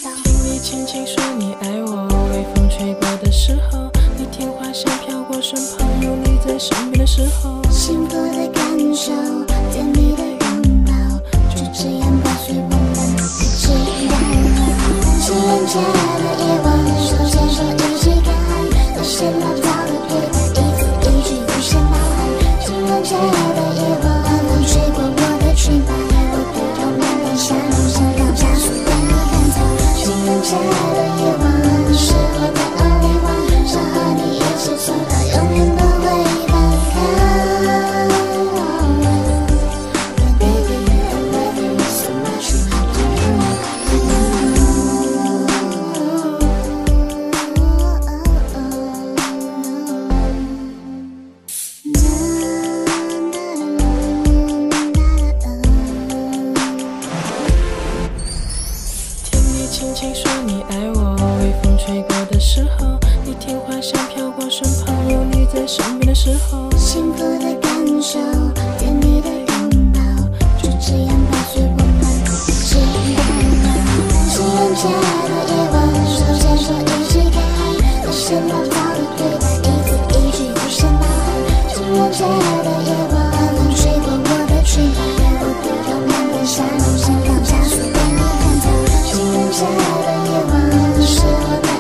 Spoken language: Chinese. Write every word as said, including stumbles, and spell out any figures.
道。听你轻轻说你爱我，微风吹过的时候，你听花香飘过身旁，有你在身边的时候， 幸福的感受，甜蜜的拥抱，就这样伴随我们一直到老。情人节的夜晚，手牵手一起看海，那些老套的对白，一字一句浮现脑海。情人节的夜晚，风吹过我的裙摆，我对着面的下楼，想要加速带你赶走。情人节的夜晚，是我的only one，想和你一起走到永远都会分开。Baby, I love you so much. Do you know? 听你轻轻说你爱我，微风吹过的时候，你听花香飘过身旁，有你在身边的时候， 幸福的感受，甜蜜的拥抱，就这样伴随我们一直到老。情人节的夜晚，手牵手一起看海，那些老套的对白，一字一句浮现脑海。情人节的夜晚，风吹过我的裙摆，我对着面的下楼，想要加速带你赶走。情人节的夜晚，是我的